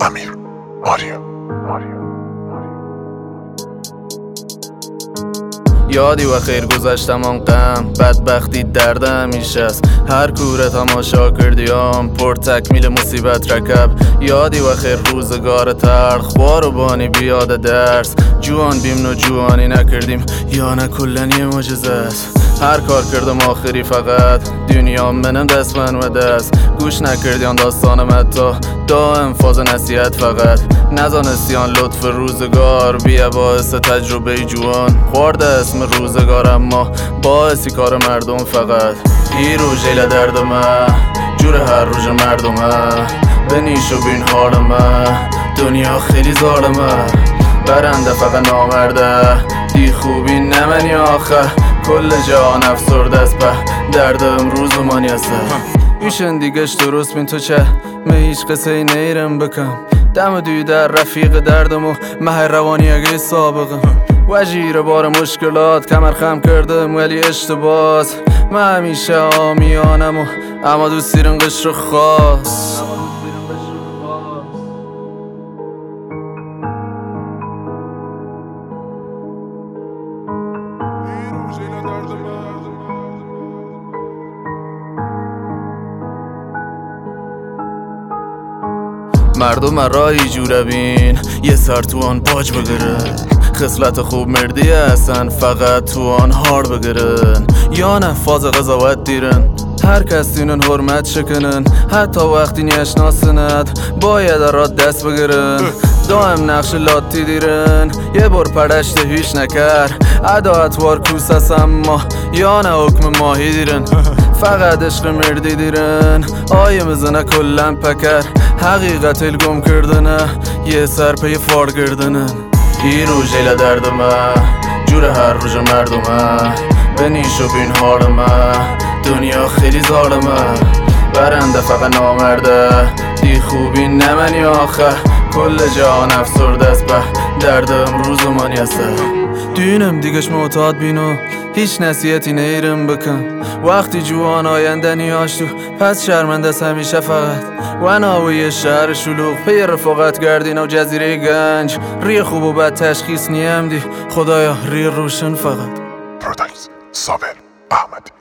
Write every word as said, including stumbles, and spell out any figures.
امیر آریا. یادی و خیر گذشتم آن غم، بدبختی درد همیشه است. هر کوره تماشا کردیم پر تکمیل مصیبت رکب. یادی و خیر روزگار تلخ، خوار و بانی بیاد درس. جوان بیم نو جوانی نکردیم یا نه کلن یه معجزه است. هر کار کردم آخری فقط دنیا منم دست من و دست. گوش نکردیان داستان متا دائم فاز نصیحت فقط. نزانستیان لطف روزگار بیا باعث تجربه جوان. خورده اسم روزگار اما باعثی کار مردم فقط. ای روژه دردمه جور هر روز مردمه. بنیش و بین حالمه دنیا خیلی ظالمه. برنده فقط نامرده دی خوبی نمنی آخه. کل جهان افسرده است به درد امروز و مانیسته. ایشن دیگهش درست بین تو چه من هیچ قصه ای نیرم بکم. دم دوی در رفیق دردم و مهر روانی اگه سابقم. وجیر بار مشکلات کمر خم کردم ولی اشتباس. من همیشه آمیانم و اما دوست دیرم قشر خاص. مردم رایی جوره بین یه سر تو آن باج بگیرن. خصلت خوب مردی هستن فقط تو آن هار بگیرن. یا نه فاز قضاوت دیرن هر کس دینن حرمت شکنن. حتی وقتی نیشناسند باید را دست بگیرن. دائم نقش لاتی دیرن یه بار پرشت هیچ نکر. عداعت وار کوس است اما یا نه حکم ماهی دیرن. فقط عشق مردی دیرن آیه مزنه کلن پکر. حقیقت الگم کردنه یه سر پی فار گردنن. ای روژه دردمه جور هر روز مردمه. بنیش و بین حالمه دنیا خیلی ظالمه. برنده فقط نامرده دی خوبی نمنی آخه. کل جهان افسرده است به درد امروز و مانیسته. دینم دیگش معتاد بینو هیچ نصیحتی نیرم بکن. وقتی جوان آینده نیاش تو پس شرمنده است همیشه فقط. و ناوی شهر شلوغ پی رفاقت گردین و جزیره گنج. ری خوب و بد تشخیص نیم دی خدایا ری روشن فقط. پروداکس صابر احمدی.